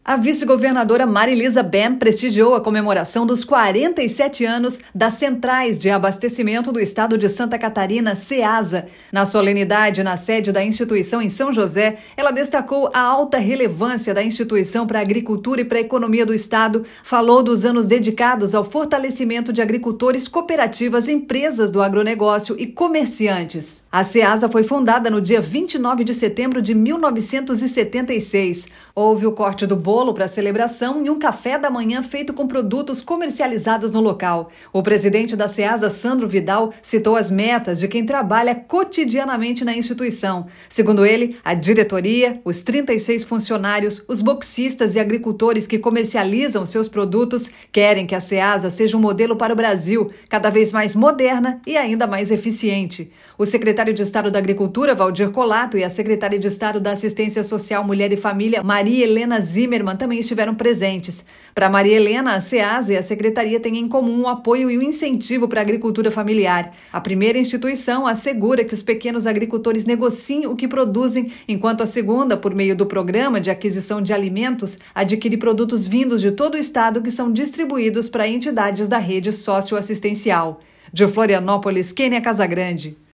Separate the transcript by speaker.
Speaker 1: A vice-governadora Marilisa Bem prestigiou a comemoração dos 47 anos das Centrais de Abastecimento do Estado de Santa Catarina, CEASA. Na solenidade na sede da instituição em São José, ela destacou a alta relevância da instituição para a agricultura e para a economia do Estado, falou dos anos dedicados ao fortalecimento de agricultores, cooperativas, empresas do agronegócio e comerciantes. A CEASA foi fundada no dia 29 de setembro de 1976. Houve o corte do bolo para a celebração e um café da manhã feito com produtos comercializados no local. O presidente da CEASA, Sandro Vidal, citou as metas de quem trabalha cotidianamente na instituição. Segundo ele, a diretoria, os 36 funcionários, os boxistas e agricultores que comercializam seus produtos querem que a CEASA seja um modelo para o Brasil, cada vez mais moderna e ainda mais eficiente. O secretário de Estado da Agricultura, Valdir Colato, e a secretária de Estado da Assistência Social, Mulher e Família, Maria Helena Zimmermann, também estiveram presentes. Para Maria Helena, a CEASA e a Secretaria têm em comum o apoio e o incentivo para a agricultura familiar. A primeira instituição assegura que os pequenos agricultores negociem o que produzem, enquanto a segunda, por meio do Programa de Aquisição de Alimentos, adquire produtos vindos de todo o estado que são distribuídos para entidades da rede socioassistencial. De Florianópolis, Kênia Casagrande.